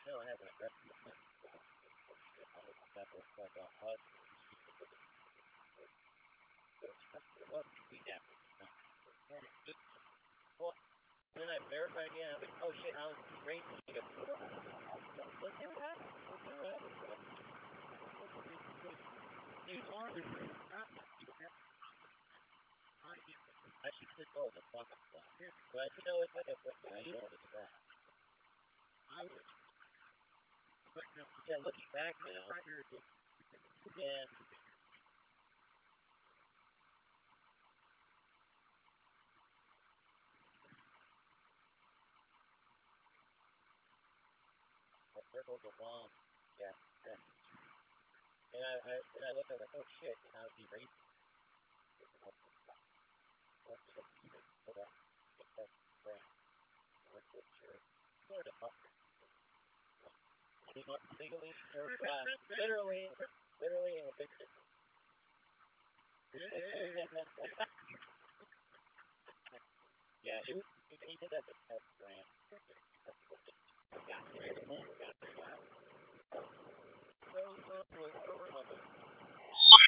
still hasn't addressed the thing. That looks like a HUD. What? Yeah. Well, then I verified again. I was like, oh shit, I was racing. She goes, let's see what happens. Let's see what happens. Dude, I should just go the fuck stuff. But you know, it's like a quick guy. You know what it's that. Yeah, looking back now. Yeah. That circle's a bomb. Yeah. Yeah. And I looked, I was like, oh shit, how's he racing? What's it? Hold on. That's right. What's it? Sure. Sort of. Legally, or literally in a picture. Yeah, he did that to test Grant.